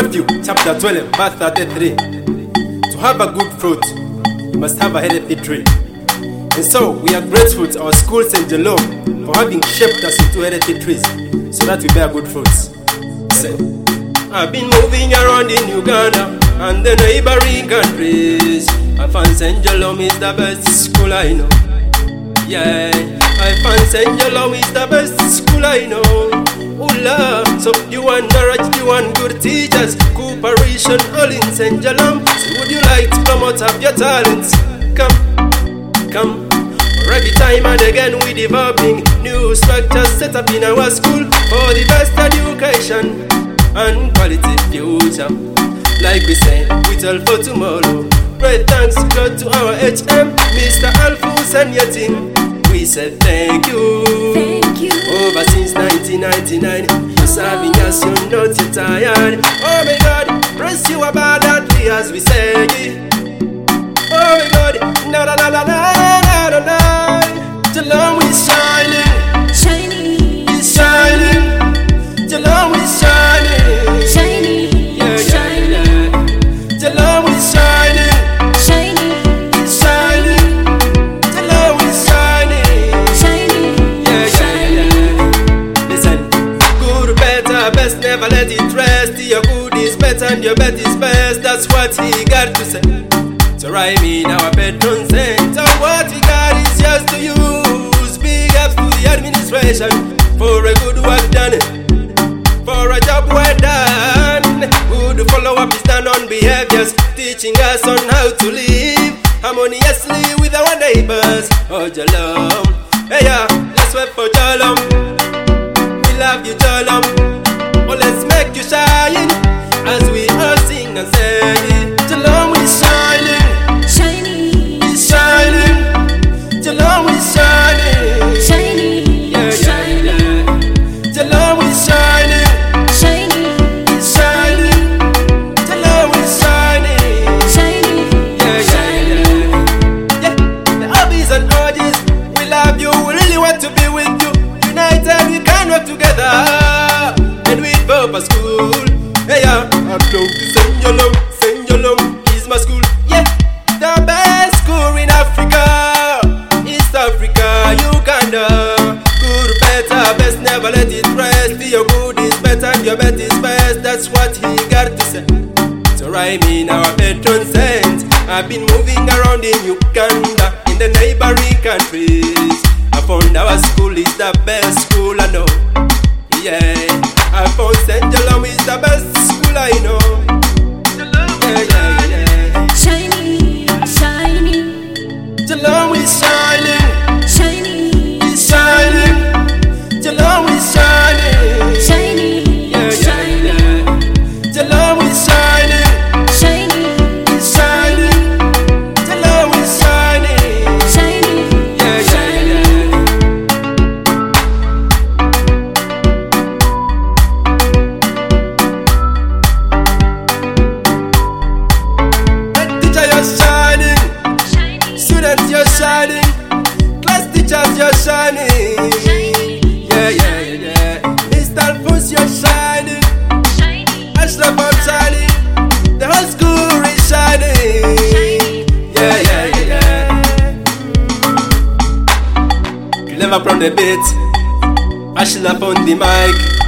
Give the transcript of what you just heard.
Matthew chapter 12 verse 33. To have a good fruit, you must have a healthy tree. And so we are grateful to our school St. Jerome for having shaped us into healthy trees so that we bear good fruits. I've been moving around in Uganda and the neighboring countries. I found St. Jerome is the best school I know. Yeah, I found St. Jerome is the best school I know. Oh love, so you want knowledge, you want good teachers, cooperation all in St. Jerome. So would you like to promote up your talents? Come. For every time and again we developing new structures set up in our school for the best education and quality future. Like we say, we tell for tomorrow. Great thanks go to our HM, Mr. Alphonse and your team. We said thank you. Over since 1999, you're serving us, you're not yet tired. Oh my God, bless you abundantly as we say. Oh my God, na na na na na na na. Jerome is shining, it's shining. Jerome is shining, yeah. Jerome is shining, it's shining. Jerome is shining, yeah. Listen, good, better, best, never let it rest. Your good is better and your best is best. That's what he got to say. So rhyme in our patron saint. So what we got is just to use. Big ups to the administration for a good work done, for a job well done. Good follow-up is done on behaviors, teaching us on how to live harmoniously with our neighbors. Oh Jerome, hey yeah, let's wait for Jerome. We love you Jerome. Oh let's make you shine as we all sing and say Jerome is shining. It's shining. Jerome is shining, yeah. Jerome is shining, it's shining. Jerome is shining, yeah. The hobbies and urges, we love you, we really want to be with you. United we can work together and we develop a school. Hey yeah, I'm proud to St. Jerome is my school, yeah. The best school in Africa, East Africa, Uganda. Good, better, best, never let it rest. Your good is better and your best is best. That's what he got to say. So rhyme in our patron saint. I've been moving around in Uganda, in the neighboring countries. I found our school is the best school I know. Yeah, I found St. Jerome is the best school I know. Yeah. Jerome is shining, it's shining. Jerome is shining, yeah. Jerome is shining, it's shining. Jerome is shining, yeah. Head teacher, you're shining. Students, you're shining. Class teachers, you're shining. Yeah. Mr. Alphonse, you're shining. Ashraf, I'm shining. The whole school is shining. Yeah. Clever from the beat. Ashraf on the mic.